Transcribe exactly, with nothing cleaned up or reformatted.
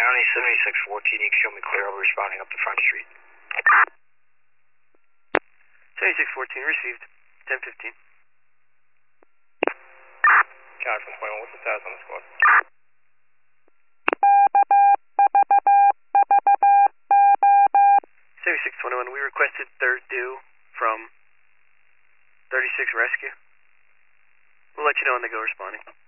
County, seventy-six fourteen, you can show me clear, I'll be responding up to Front Street. seventy-six fourteen, received. ten fifteen. County from twenty-one, what's the status on the squad? seventy-six twenty-one, we requested third due from thirty-six Rescue. We'll let you know when they go responding.